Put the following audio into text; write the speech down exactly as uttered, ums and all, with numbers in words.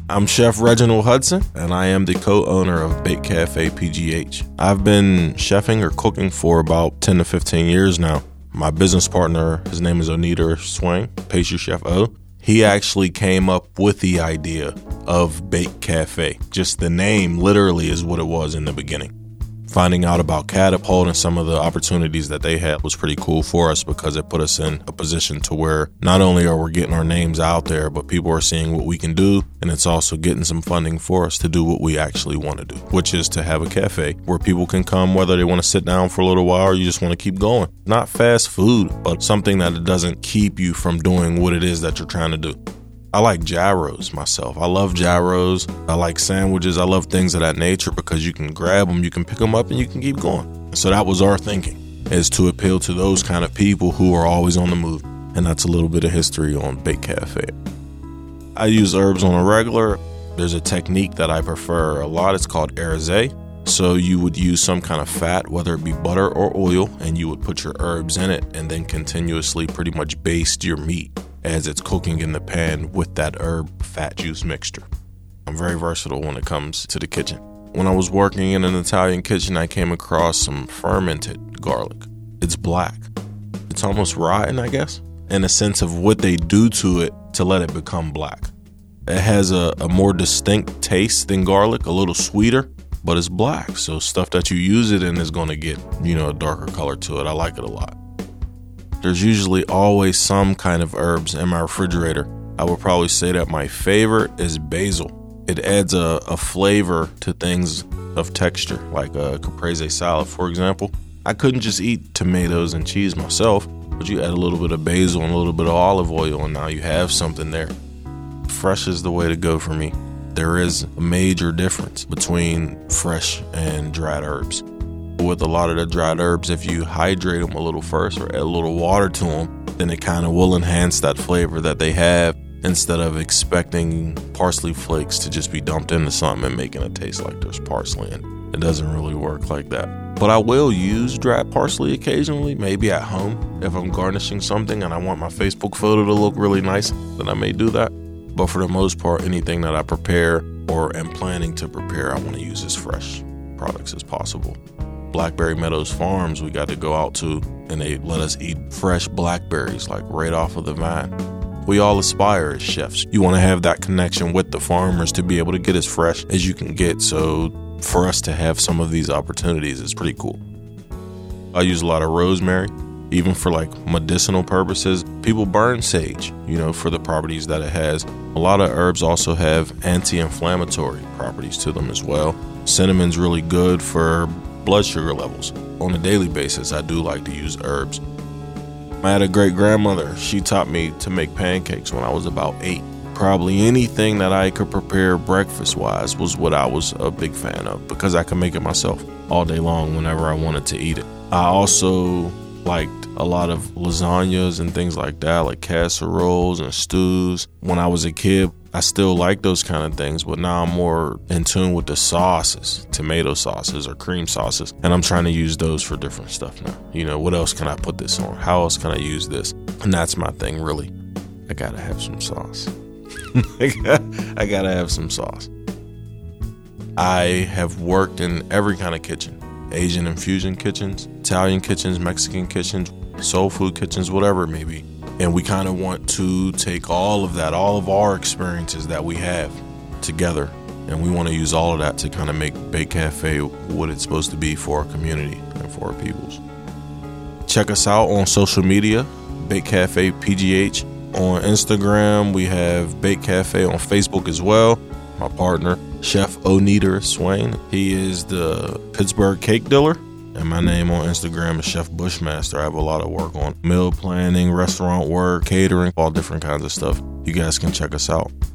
I'm Chef Reginald Hudson, and I am the co-owner of Bake Cafe P G H. I've been chefing or cooking for about ten to fifteen years now. My business partner, his name is Oneida Swain, pastry chef O. He actually came up with the idea of Bake Cafe. Just the name literally is what it was in the beginning. Finding out about Catapult and some of the opportunities that they had was pretty cool for us because it put us in a position to where not only are we getting our names out there, but people are seeing what we can do, and it's also getting some funding for us to do what we actually want to do, which is to have a cafe where people can come whether they want to sit down for a little while or you just want to keep going. Not fast food, but something that doesn't keep you from doing what it is that you're trying to do. I like gyros myself. I love gyros. I like sandwiches. I love things of that nature because you can grab them, you can pick them up, and you can keep going. So that was our thinking, is to appeal to those kind of people who are always on the move. And that's a little bit of history on Bake Cafe. I use herbs on a regular. There's a technique that I prefer a lot. It's called airze. So you would use some kind of fat, whether it be butter or oil, and you would put your herbs in it and then continuously pretty much baste your meat as it's cooking in the pan with that herb fat juice mixture. I'm very versatile when it comes to the kitchen. When I was working in an Italian kitchen, I came across some fermented garlic. It's black. It's almost rotten, I guess, in a sense of what they do to it to let it become black. It has a, a more distinct taste than garlic, a little sweeter, but it's black. So stuff that you use it in is going to get, you know, a darker color to it. I like it a lot. There's usually always some kind of herbs in my refrigerator. I would probably say that my favorite is basil. It adds a, a flavor to things of texture, like a caprese salad, for example. I couldn't just eat tomatoes and cheese myself, but you add a little bit of basil and a little bit of olive oil, and now you have something there. Fresh is the way to go for me. There is a major difference between fresh and dried herbs. With a lot of the dried herbs, if you hydrate them a little first or add a little water to them, then it kind of will enhance that flavor that they have instead of expecting parsley flakes to just be dumped into something and making it taste like there's parsley in it. It doesn't really work like that. But I will use dried parsley occasionally, maybe at home. If I'm garnishing something and I want my Facebook photo to look really nice, then I may do that. But for the most part, anything that I prepare or am planning to prepare, I want to use as fresh products as possible. Blackberry Meadows Farms we got to go out to, and they let us eat fresh blackberries like right off of the vine. We all aspire as chefs. You want to have that connection with the farmers to be able to get as fresh as you can get. So for us to have some of these opportunities is pretty cool. I use a lot of rosemary, even for like medicinal purposes. People burn sage, you know, for the properties that it has. A lot of herbs also have anti-inflammatory properties to them as well. Cinnamon's really good for blood sugar levels. On a daily basis, I do like to use herbs. I had a great grandmother. She taught me to make pancakes when I was about eight. Probably anything that I could prepare breakfast wise was what I was a big fan of because I could make it myself all day long whenever I wanted to eat it. I also liked a lot of lasagnas and things like that, like casseroles and stews. When I was a kid, I still like those kind of things, but now I'm more in tune with the sauces, tomato sauces or cream sauces, and I'm trying to use those for different stuff now. You know, what else can I put this on? How else can I use this? And that's my thing, really. I gotta have some sauce. I gotta have some sauce. I have worked in every kind of kitchen. Asian infusion kitchens, Italian kitchens, Mexican kitchens, soul food kitchens, whatever it may be. And we kind of want to take all of that, all of our experiences that we have together, and we want to use all of that to kind of make Bake Cafe what it's supposed to be for our community and for our peoples. Check us out on social media, Bake Cafe P G H. On Instagram, we have Bake Cafe. On Facebook as well. My partner, Chef Oneida Swain. He is the Pittsburgh cake dealer. And my name on Instagram is Chef Bushmaster. I have a lot of work on meal planning, restaurant work, catering, all different kinds of stuff. You guys can check us out.